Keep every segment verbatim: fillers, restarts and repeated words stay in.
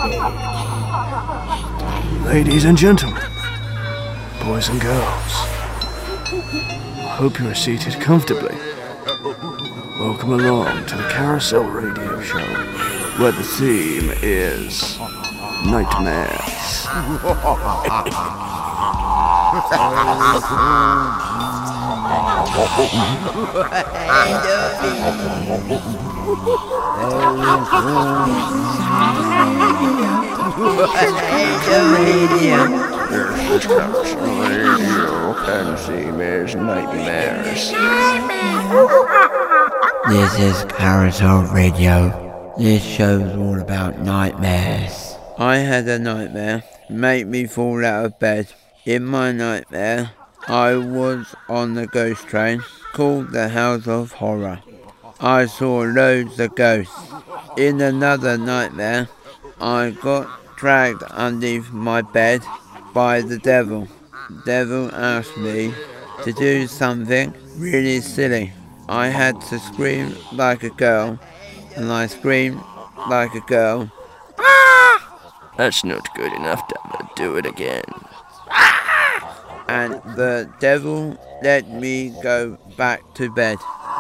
Ladies and gentlemen, boys and girls, I hope you are seated comfortably. Welcome along to the Carousel Radio Show, where the theme is nightmares. This is Carousel Radio, and the theme is nightmares. This is Carousel Radio. This show's all about nightmares. I had a nightmare make me fall out of bed. In my nightmare, I was on the ghost train called the House of Horror. I saw loads of ghosts. In another nightmare, I got dragged underneath my bed by the devil. The devil asked me to do something really silly. I had to scream like a girl, and I screamed like a girl. That's not good enough, devil. Do it again. And the devil let me go back to bed.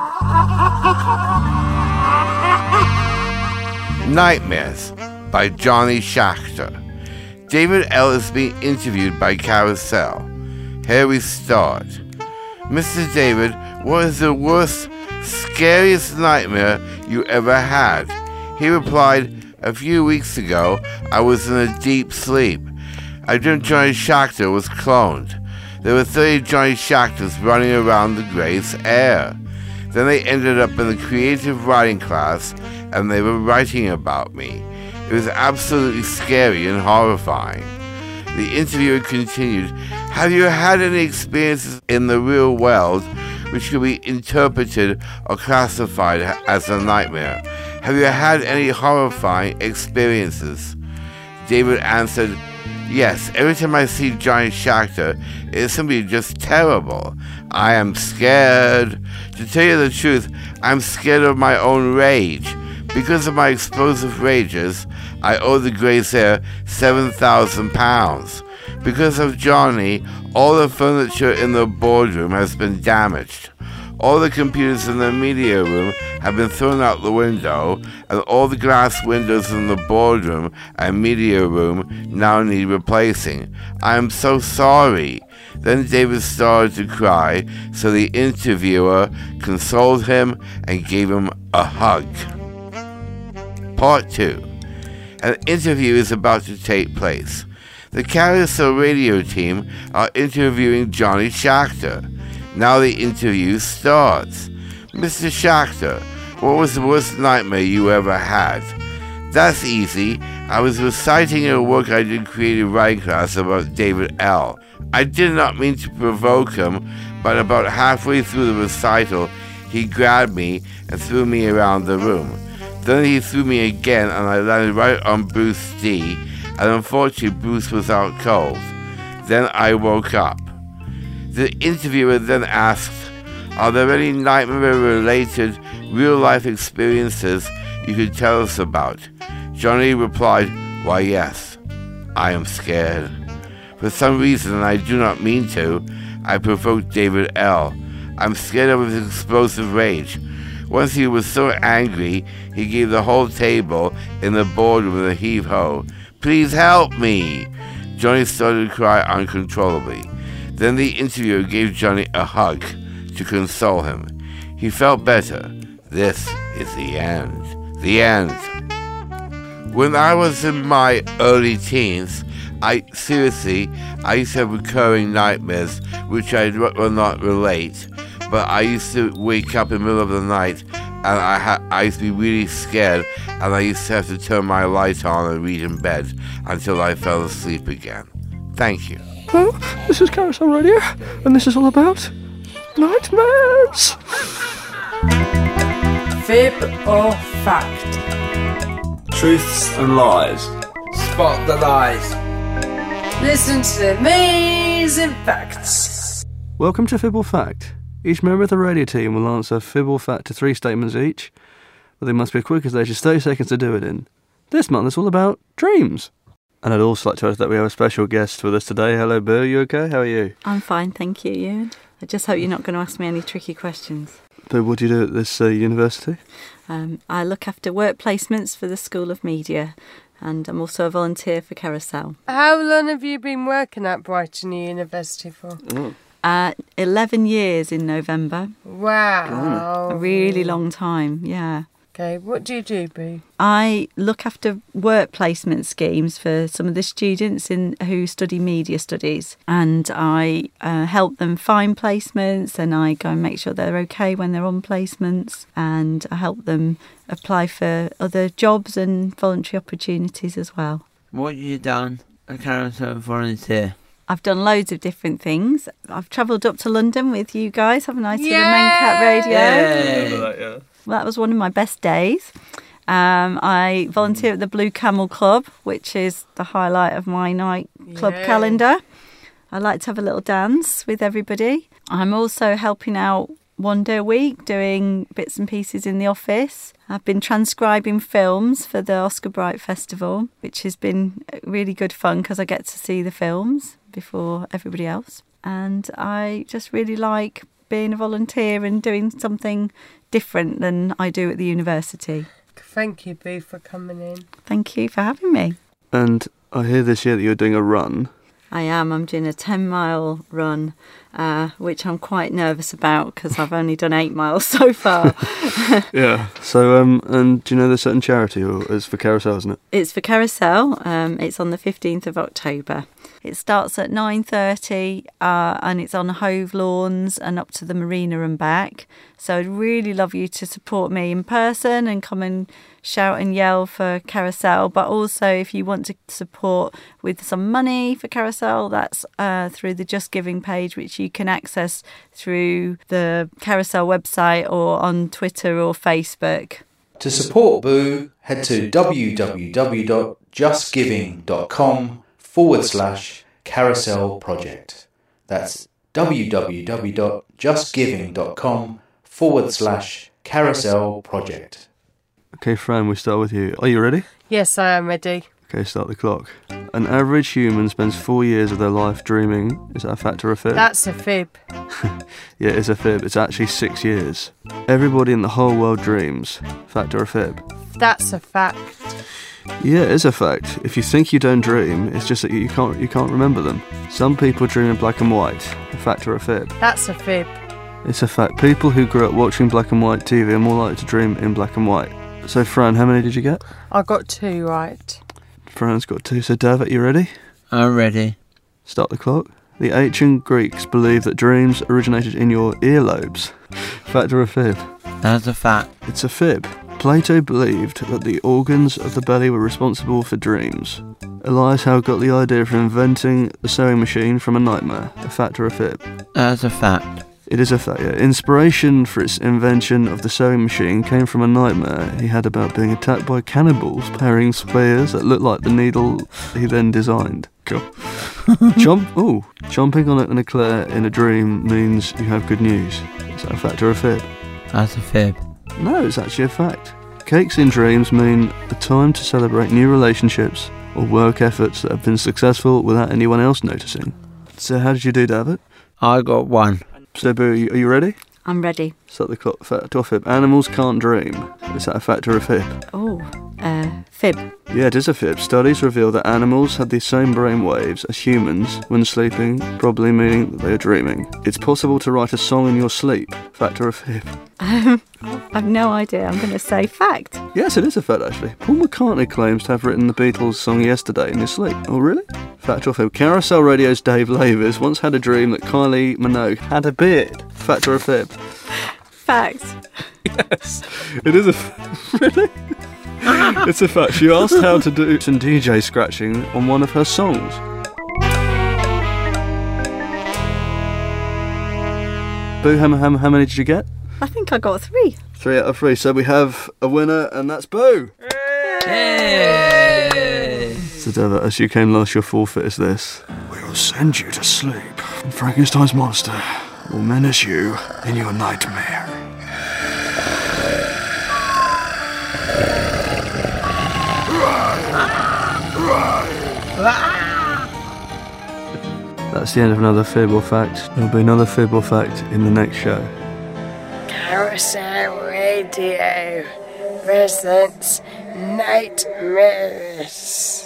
Nightmares by Johnny Schachter. David L. is being interviewed by Carousel. Here we start. Mister David, what is the worst, scariest nightmare you ever had? He replied, a few weeks ago, I was in a deep sleep. I dreamt Johnny Schachter was cloned. There were thirty Johnny Schachters running around the Grace Air. Then they ended up in the creative writing class, and they were writing about me. It was absolutely scary and horrifying. The interviewer continued, have you had any experiences in the real world which could be interpreted or classified as a nightmare? Have you had any horrifying experiences? David answered, yes, every time I see Johnny Schachter, it's simply just terrible. I am scared. To tell you the truth, I'm scared of my own rage. Because of my explosive rages, I owe the Grace Air seven thousand pounds. Because of Johnny, all the furniture in the boardroom has been damaged. All the computers in the media room have been thrown out the window, and all the glass windows in the boardroom and media room now need replacing. I am so sorry. Then David started to cry, so the interviewer consoled him and gave him a hug. Part two. An interview is about to take place. The Carousel Radio team are interviewing Johnny Schachter. Now the interview starts. Mister Schachter, what was the worst nightmare you ever had? That's easy. I was reciting a work I did in creative writing class about David L. I did not mean to provoke him, but about halfway through the recital, he grabbed me and threw me around the room. Then he threw me again, and I landed right on Bruce D., and unfortunately Bruce was out cold. Then I woke up. The interviewer then asked, are there any nightmare-related real-life experiences you could tell us about? Johnny replied, why yes, I am scared. For some reason, and I do not mean to, I provoked David L. I'm scared of his explosive rage. Once he was so angry, he gave the whole table in the boardroom a heave-ho. Please help me! Johnny started to cry uncontrollably. Then the interviewer gave Johnny a hug to console him. He felt better. This is the end. The end. When I was in my early teens, I seriously, I used to have recurring nightmares, which I will not relate. But I used to wake up in the middle of the night, and I, ha- I used to be really scared, and I used to have to turn my light on and read in bed until I fell asleep again. Thank you. Hello, this is Carousel Radio, and this is all about nightmares. Fib or fact? Truths and lies. Spot the lies. Listen to the amazing facts. Welcome to Fib or Fact. Each member of the radio team will answer fib or fact to three statements each, but they must be quick as there's just thirty seconds to do it in. This month is all about dreams. And I'd also like to add that we have a special guest with us today. Hello, Boo. You okay? How are you? I'm fine, thank you, Ewan. I just hope you're not going to ask me any tricky questions. Boo, what do you do at this uh, university? Um, I look after work placements for the School of Media, and I'm also a volunteer for Carousel. How long have you been working at Brighton University for? Oh. Uh, eleven years in November. Wow. A really long time, yeah. Okay, what do you do, Boo? I look after work placement schemes for some of the students in who study media studies, and I uh, help them find placements, and I go and make sure they're okay when they're on placements, and I help them apply for other jobs and voluntary opportunities as well. What have you done at Carousel Volunteer? I've done loads of different things. I've travelled up to London with you guys, haven't I, to Yay! the Mencat Radio? Yay! That, yeah. Well, that was one of my best days. Um, I volunteer at the Blue Camel Club, which is the highlight of my night club Yay. calendar. I like to have a little dance with everybody. I'm also helping out one day a week, doing bits and pieces in the office. I've been transcribing films for the Oscar Bright Festival, which has been really good fun because I get to see the films before everybody else. And I just really like being a volunteer and doing something different than I do at the university. Thank you, Boo, for coming in. Thank you for having me. And I hear this year that you're doing a run. I am. I'm doing a ten mile run, uh, which I'm quite nervous about because I've only done eight miles so far. Yeah. So, um, and do you know there's a certain charity, or it's for Carousel, isn't it? It's for Carousel. Um, it's on the fifteenth of October. It starts at nine thirty uh, and it's on Hove Lawns and up to the marina and back. So I'd really love you to support me in person and come and shout and yell for Carousel. But also if you want to support with some money for Carousel, that's uh, through the Just Giving page, which you can access through the Carousel website or on Twitter or Facebook. To support Boo, head to www.justgiving.com forward slash carousel project. That's www.justgiving.com forward slash carousel project. Okay, Fran, we start with you. Are you ready? Yes, I am ready. Okay, start the clock. An average human spends four years of their life dreaming. Is that a fact or a fib? That's a fib. Yeah, it's a fib. It's actually six years. Everybody in the whole world dreams. Fact or a fib? That's a fact. Yeah, it is a fact. If you think you don't dream, it's just that you can't you can't remember them. Some people dream in black and white. A fact or a fib? That's a fib. It's a fact. People who grew up watching black and white T V are more likely to dream in black and white. So, Fran, how many did you get? I got two right. Fran's got two. So, David, you ready? I'm ready. Start the clock. The ancient Greeks believed that dreams originated in your earlobes. Fact or a fib? That's a fact. It's a fib. Plato believed that the organs of the belly were responsible for dreams. Elias Howe got the idea for inventing the sewing machine from a nightmare. A fact or a fib? That's a fact. It is a fact, yeah. Inspiration for its invention of the sewing machine came from a nightmare he had about being attacked by cannibals carrying spears that looked like the needle he then designed. Cool. Chomp, ooh, chomping on an eclair in a dream means you have good news. Is that a fact or a fib? That's a fib. No, it's actually a fact. Cakes in dreams mean a time to celebrate new relationships or work efforts that have been successful without anyone else noticing. So how did you do, David? I got one. So, Boo, are you, are you ready? I'm ready. Start the clock. Fact or fib? Animals can't dream. Is that a fact or a fib? Oh, uh, fib. Yeah, it is a fib. Studies reveal that animals have the same brain waves as humans when sleeping, probably meaning that they are dreaming. It's possible to write a song in your sleep. Fact or a fib? Um, I've no idea. I'm going to say fact. Yes, it is a fact, actually. Paul McCartney claims to have written the Beatles' song Yesterday in his sleep. Oh, really? Fact or fib? Carousel Radio's Dave Lavers once had a dream that Kylie Minogue had a beard. Fact or a fib? Fact. Yes, it is a f- really. It's a fact. She asked how to do some D J scratching on one of her songs. Boo, how, how, how many did you get? I think I got three. Three out of three. So we have a winner, and that's Boo. Hey! So, Deva, as you came last, your forfeit is this. We will send you to sleep. Frankenstein's monster will menace you in your nightmare. That's the end of another fib or fact. There'll be another fib or fact in the next show. Carousel Radio presents Nightmares.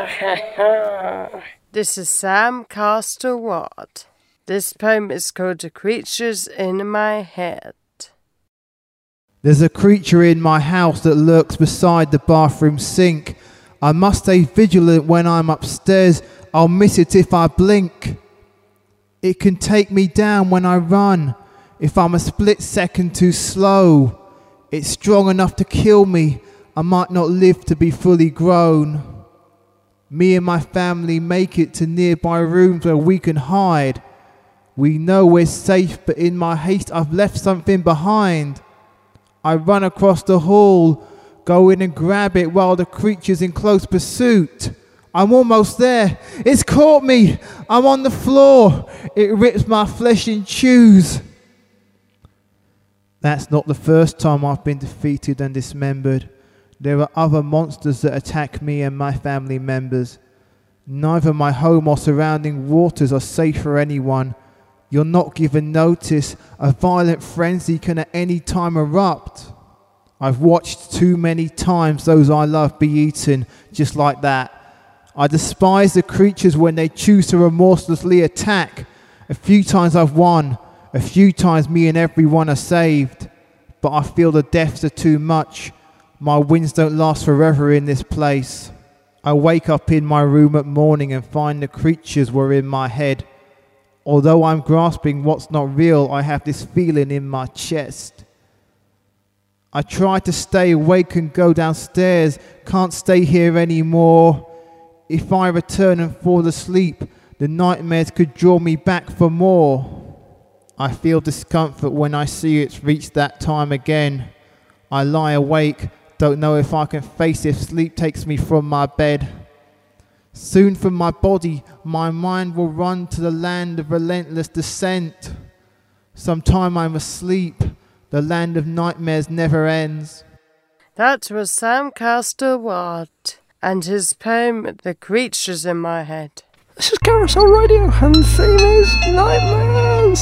This is Sam Castor Ward. This poem is called The Creatures in My Head. There's a creature in my house that lurks beside the bathroom sink. I must stay vigilant when I'm upstairs. I'll miss it if I blink. It can take me down when I run. If I'm a split second too slow, it's strong enough to kill me. I might not live to be fully grown. Me and my family make it to nearby rooms where we can hide. We know we're safe, but in my haste I've left something behind. I run across the hall, go in and grab it while the creature's in close pursuit. I'm almost there. It's caught me. I'm on the floor. It rips my flesh in chews. That's not the first time I've been defeated and dismembered. There are other monsters that attack me and my family members. Neither my home or surrounding waters are safe for anyone. You're not given notice. A violent frenzy can at any time erupt. I've watched too many times those I love be eaten just like that. I despise the creatures when they choose to remorselessly attack. A few times I've won. A few times me and everyone are saved. But I feel the deaths are too much. My wins don't last forever in this place. I wake up in my room at morning and find the creatures were in my head. Although I'm grasping what's not real, I have this feeling in my chest. I try to stay awake and go downstairs. Can't stay here anymore. If I return and fall asleep, the nightmares could draw me back for more. I feel discomfort when I see it's reached that time again. I lie awake, don't know if I can face if sleep takes me from my bed. Soon from my body, my mind will run to the land of relentless descent. Sometime I'm asleep, the land of nightmares never ends. That was Sam Castor Ward and his poem, The Creatures in My Head. This is Carousel Radio, and the theme is Nightmares.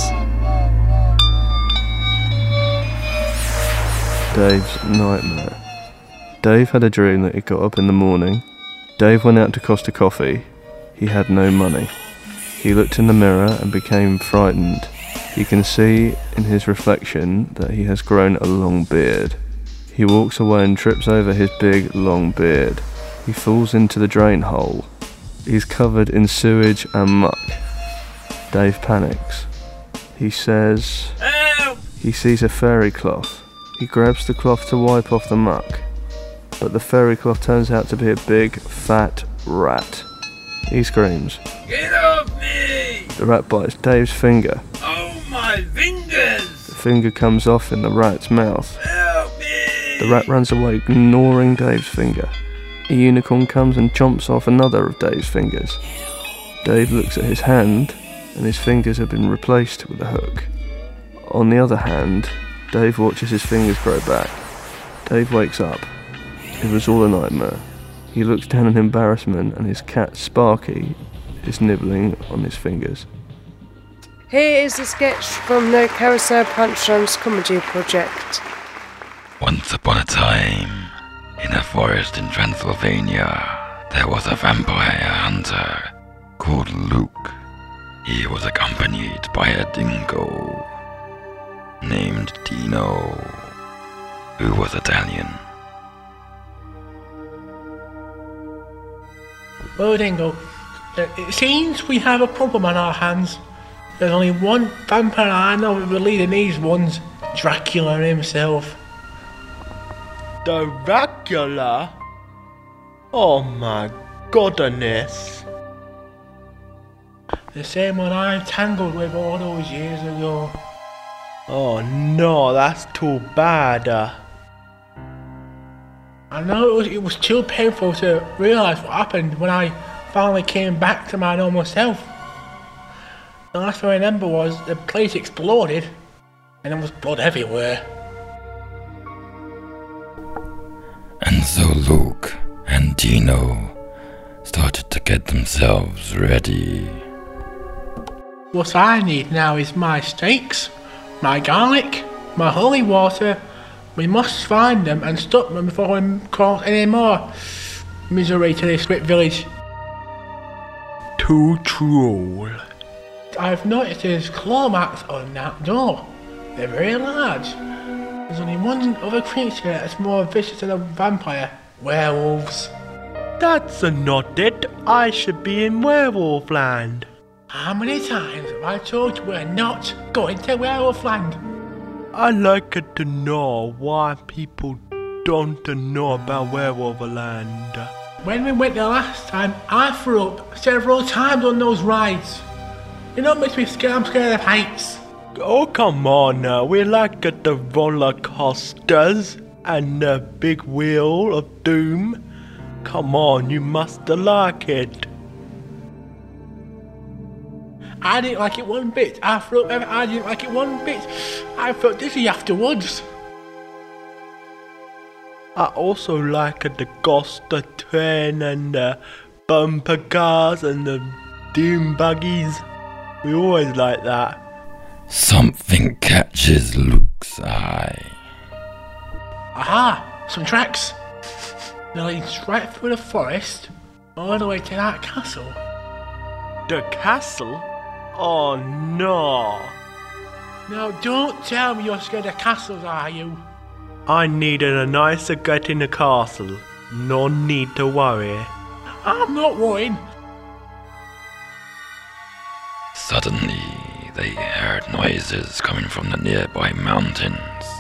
Dave's nightmare. Dave had a dream that he got up in the morning. Dave went out to Costa Coffee. He had no money. He looked in the mirror and became frightened. He can see in his reflection that he has grown a long beard. He walks away and trips over his big, long beard. He falls into the drain hole. He's covered in sewage and muck. Dave panics. He says... Help! He sees a fairy cloth. He grabs the cloth to wipe off the muck. But the fairy cloth turns out to be a big, fat rat. He screams. Get off me! The rat bites Dave's finger. Oh, my fingers! The finger comes off in the rat's mouth. Help me! The rat runs away, ignoring Dave's finger. A unicorn comes and chomps off another of Dave's fingers. Dave looks at his hand, and his fingers have been replaced with a hook. On the other hand, Dave watches his fingers grow back. Dave wakes up. It was all a nightmare. He looks down in embarrassment, and his cat Sparky is nibbling on his fingers. Here is a sketch from the Carousel Punchlines Comedy Project. Once upon a time, in a forest in Transylvania, there was a vampire hunter called Luke. He was accompanied by a dingo named Dino, who was Italian. Well, Dingo, it seems we have a problem on our hands. There's only one vampire I know who will lead in these ones, Dracula himself. Dracula? Oh my goodness. The same one I tangled with all those years ago. Oh no, that's too bad. I know it was, it was too painful to realise what happened when I finally came back to my normal self. The last thing I remember was the place exploded and there was blood everywhere. And so Luke and Dino started to get themselves ready. What I need now is my steaks, my garlic, my holy water. We must find them and stop them before we cause any more misery to this great village. Too true. I've noticed there's claw marks on that door. They're very large. There's only one other creature that's more vicious than a vampire. Werewolves. That's not it. I should be in werewolf land. How many times have I told you we're not going to werewolf land? I'd like to know why people don't know about werewolf land. When we went there last time, I threw up several times on those rides. You don't make me scared, I'm scared of heights. Oh, come on now. We like the roller coasters and the big wheel of doom. Come on, you must like it. I didn't like it one bit. I threw up every, I didn't like it one bit. I felt dizzy afterwards. I also like the ghost train and the bumper cars and the doom buggies. We always like that. Something catches Luke's eye. Aha! Some tracks. They lead right through the forest, all the way to that castle. The castle? Oh no! Now don't tell me you're scared of castles, are you? I needed a nicer get in the castle. No need to worry. I'm not worrying. Suddenly, they heard noises coming from the nearby mountains.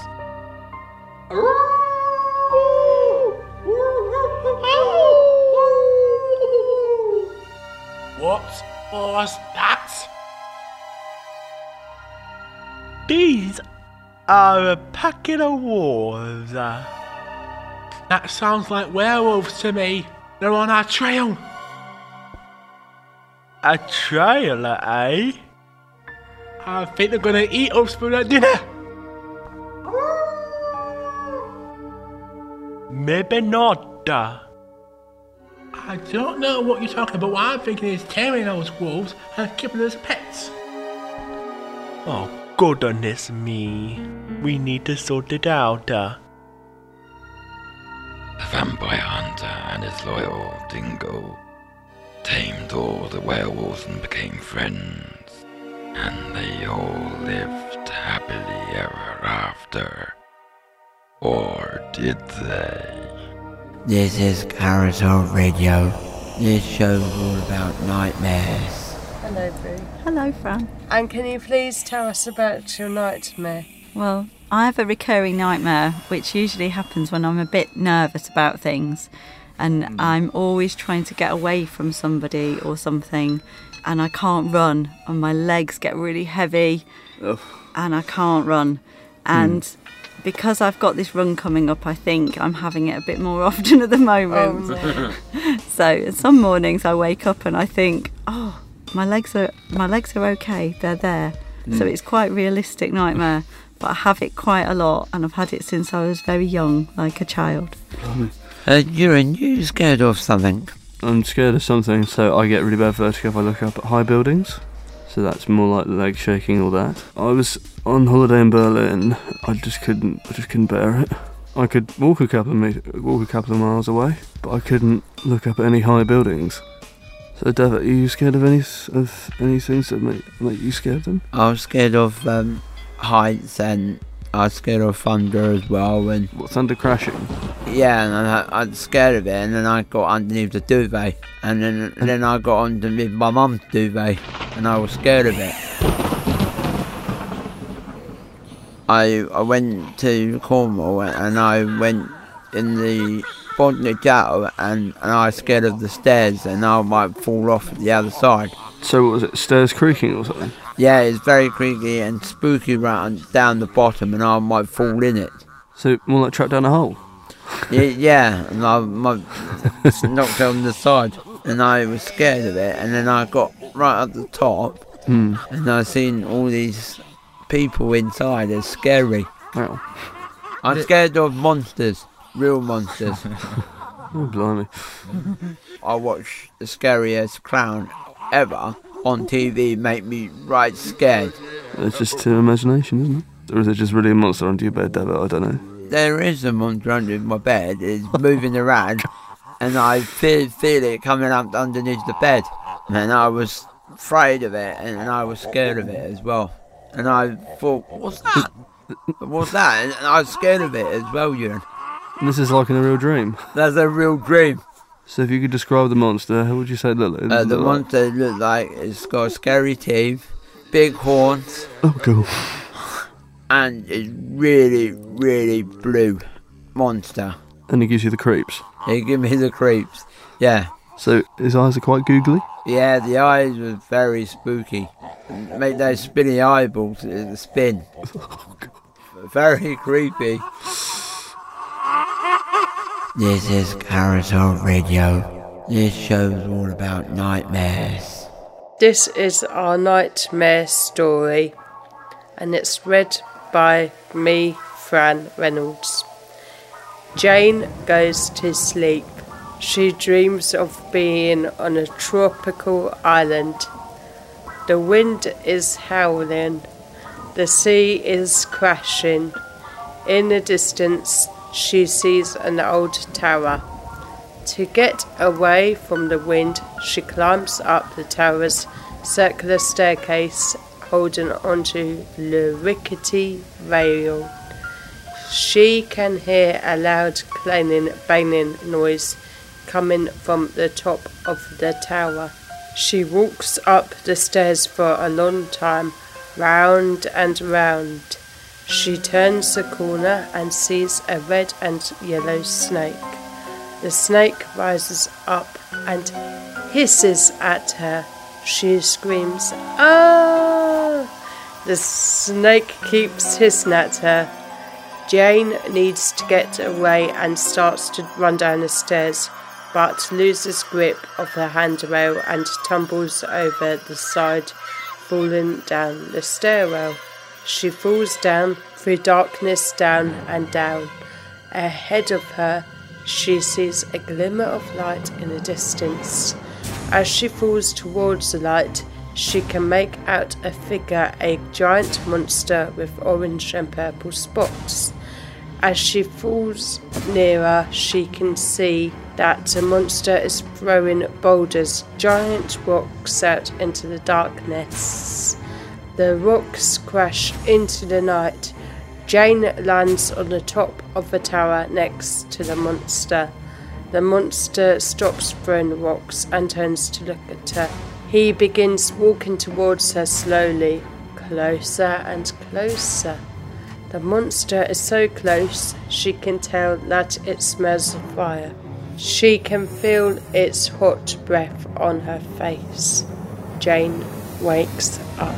What was that? These are a packet of wolves. That sounds like werewolves to me. They're on our trail. A trail, eh? I think they're gonna eat us for their dinner. Maybe not. I don't know what you're talking about. What I'm thinking is tearing those wolves and keeping them as pets. Oh, goodness me. We need to sort it out. Uh. The vampire hunter and his loyal Dingo tamed all the werewolves and became friends. And they all lived happily ever after. Or did they? This is Carousel Radio. This show's all about nightmares. Hello, Boo. Hello, Fran. And can you please tell us about your nightmare? Well, I have a recurring nightmare, which usually happens when I'm a bit nervous about things. And mm. I'm always trying to get away from somebody or something. And I can't run. And my legs get really heavy. Ugh. And I can't run. And... Mm. Because I've got this run coming up, I think I'm having it a bit more often at the moment. Oh, no. So some mornings I wake up and I think, oh, my legs are my legs are okay, they're there. Mm. So it's quite a realistic nightmare, but I have it quite a lot, and I've had it since I was very young, like a child. Uh, you're you scared of something? I'm scared of something, so I get really bad vertigo if I look up at high buildings. So that's more like the leg shaking, all that. I was on holiday in Berlin. I just couldn't. I just couldn't bear it. I could walk a couple of meters, walk a couple of miles away, but I couldn't look up at any high buildings. So, Dev, are you scared of any of any things that make make you scared of them? I was scared of um, heights, and I was scared of thunder as well. And what, thunder crashing? Yeah, and I, I was scared of it, and then I got underneath the duvet, and then and then I got underneath my mum's duvet, and I was scared of it. I I went to Cornwall, and I went in the Bodney Jail, and, and I was scared of the stairs, and I might fall off the other side. So what was it, stairs creaking or something? Yeah, it's very creaky and spooky right down the bottom, and I might fall in it. So more like trapped down a hole? Yeah, yeah, and I might knocked on the side, and I was scared of it, and then I got right at the top, mm. and I seen all these people inside. It's scary. Wow. I'm scared of monsters, real monsters. Oh, blimey. I watched the scariest clown ever on T V, make me right scared. It's just uh, imagination, isn't it? Or is it just really a monster under your bed, David? I don't know. There is a monster under my bed. It's moving around, and I feel, feel it coming up underneath the bed. And I was afraid of it, and I was scared of it as well. And I thought, what's that? What's that? And I was scared of it as well, Ewan. And this is like in a real dream? That's a real dream. So if you could describe the monster, how would you say it looked like? Uh, the monster looked like it's got scary teeth, big horns. Oh, cool. And it's really, really blue monster. And it gives you the creeps? It gives me the creeps, yeah. So his eyes are quite googly? Yeah, the eyes were very spooky. Make those spinny eyeballs uh, spin. Very creepy. This is Carousel Radio. This show's all about nightmares. This is our nightmare story, and it's read by me, Fran Reynolds. Jane goes to sleep. She dreams of being on a tropical island. The wind is howling. The sea is crashing. In the distance, she sees an old tower. To get away from the wind, she climbs up the tower's circular staircase, holding onto the rickety rail. She can hear a loud clanging, banging noise coming from the top of the tower. She walks up the stairs for a long time, round and round. She turns the corner and sees a red and yellow snake. The snake rises up and hisses at her. She screams, "Ah!" The snake keeps hissing at her. Jane needs to get away and starts to run down the stairs, but loses grip of the handrail and tumbles over the side, falling down the stairwell. She falls down through darkness, down and down. Ahead of her, she sees a glimmer of light in the distance. As she falls towards the light, she can make out a figure, a giant monster with orange and purple spots. As she falls nearer, she can see that the monster is throwing boulders, giant rocks, out into the darkness. The rocks crash into the night. Jane lands on the top of the tower next to the monster. The monster stops throwing rocks and turns to look at her. He begins walking towards her slowly, closer and closer. The monster is so close, she can tell that it smells of fire. She can feel its hot breath on her face. Jane wakes up.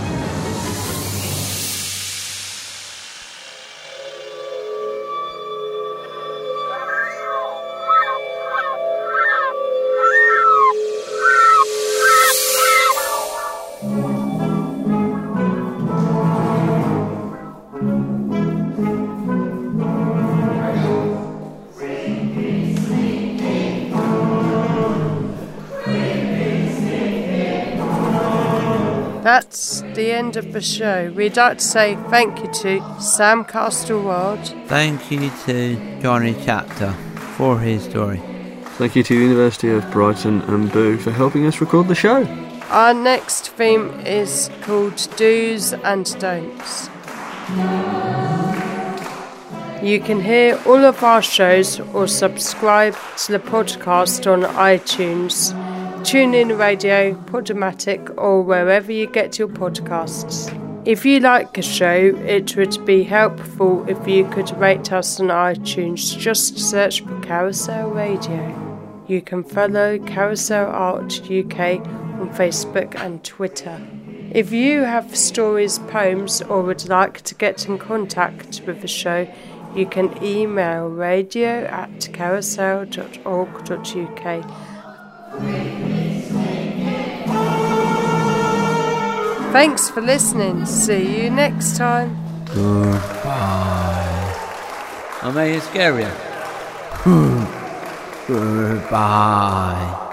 That's the end of the show. We'd like to say thank you to Sam Castleward. Thank you to Johnny Chapter for his story. Thank you to the University of Brighton and Boo for helping us record the show. Our next theme is called Do's and Don'ts. You can hear all of our shows or subscribe to the podcast on iTunes, TuneIn Radio, Podomatic, or wherever you get your podcasts. If you like a show, it would be helpful if you could rate us on iTunes. Just search for Carousel Radio. You can follow Carousel Art U K on Facebook and Twitter. If you have stories, poems, or would like to get in contact with the show, you can email radio at carousel dot org dot U K. Thanks for listening. See you next time. Goodbye. I made it scarier. Goodbye.